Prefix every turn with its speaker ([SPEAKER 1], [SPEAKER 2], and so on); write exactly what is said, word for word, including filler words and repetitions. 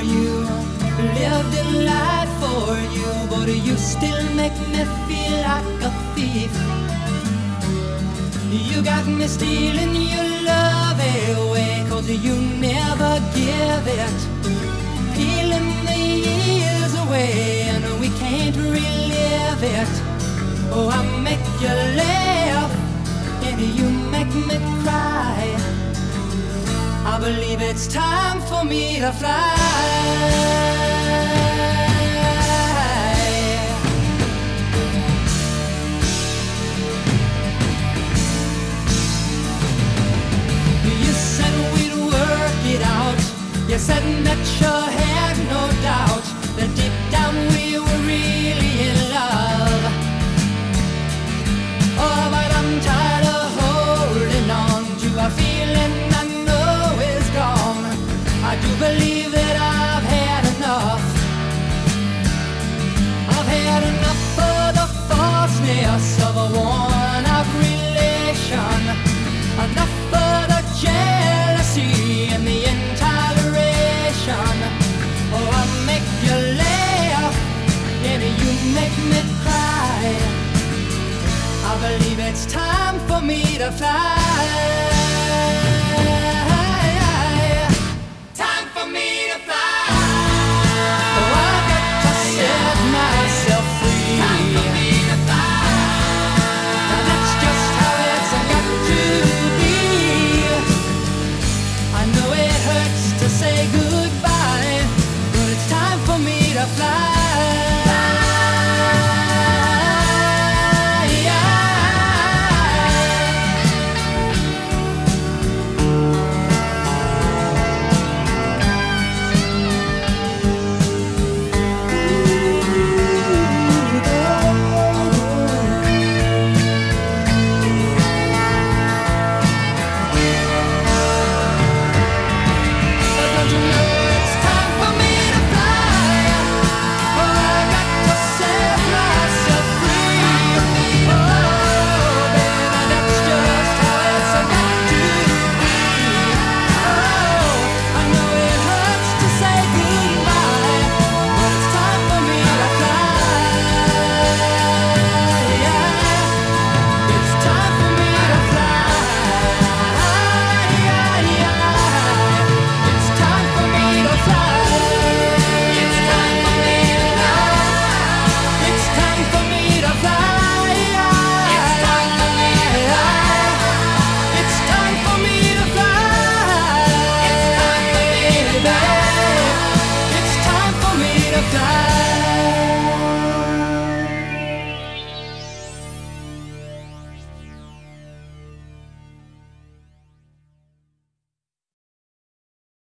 [SPEAKER 1] you, lived in light for you, but you still make me feel like a thief. You got me stealing your love away, 'cause you never give it. Peeling the years away and we can't relive it. Oh, I make you laugh and you make me cry. I believe it's time for me to fly. You said that you had no doubt that deep down we were really in love. Oh, but I'm tired of holding on to a feeling I know is gone. I do believe that I've had enough. I've had enough of the falseness of a worn-out relation. Enough of the jealousy and the intoleration. Oh, I make you laugh and you make me cry. I believe it's time for me to fly.